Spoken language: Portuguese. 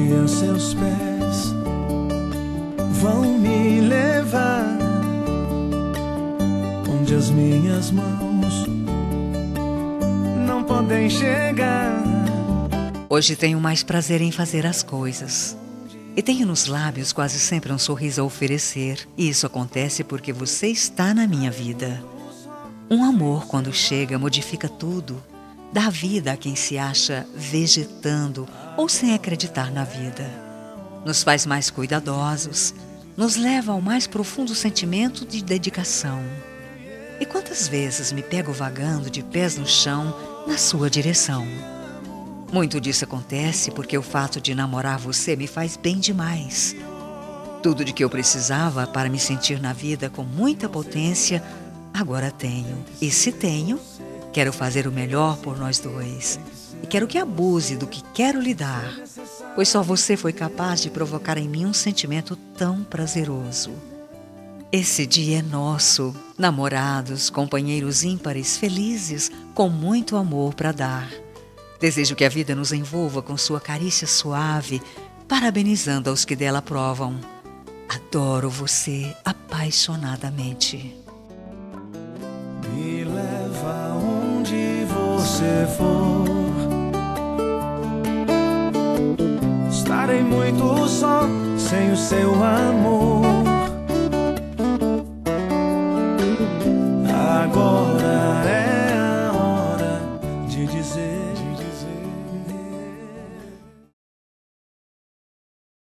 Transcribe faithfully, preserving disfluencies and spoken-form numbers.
dia seus pés vão me levar onde as minhas mãos não podem chegar. Hoje tenho mais prazer em fazer as coisas. E tenho nos lábios quase sempre um sorriso a oferecer. E isso acontece porque você está na minha vida. Um amor, quando chega, modifica tudo. Dá vida a quem se acha vegetando ou sem acreditar na vida. Nos faz mais cuidadosos. Nos leva ao mais profundo sentimento de dedicação. E quantas vezes me pego vagando de pés no chão na sua direção. Muito disso acontece porque o fato de namorar você me faz bem demais. Tudo de que eu precisava para me sentir na vida com muita potência, agora tenho. E se tenho, quero fazer o melhor por nós dois. E quero que abuse do que quero lhe dar, pois só você foi capaz de provocar em mim um sentimento tão prazeroso. Esse dia é nosso, namorados, companheiros ímpares, felizes, com muito amor para dar. Desejo que a vida nos envolva com sua carícia suave, parabenizando aos que dela provam. Adoro você apaixonadamente. Me leva onde você for. Estarei muito só sem o seu amor.